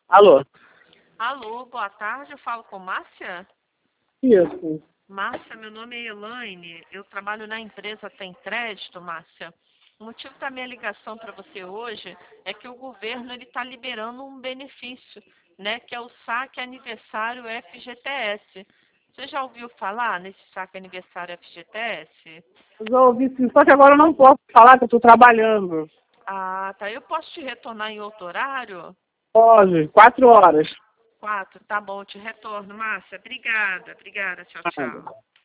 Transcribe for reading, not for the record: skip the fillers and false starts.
Alô? Alô, boa tarde, eu falo com Márcia? Isso. Márcia, meu nome é Elaine, eu trabalho na empresa Tem Crédito, Márcia. O motivo da minha ligação para você hoje é que o governo está liberando um benefício, né, que é o saque aniversário FGTS. Você já ouviu falar nesse saque aniversário FGTS? Eu já ouvi sim, só que agora eu não posso falar que eu estou trabalhando. Ah, tá. Eu posso te retornar em outro horário? Pode, 4 horas. 4, tá bom, eu te retorno, Márcia. Obrigada, tchau, tchau.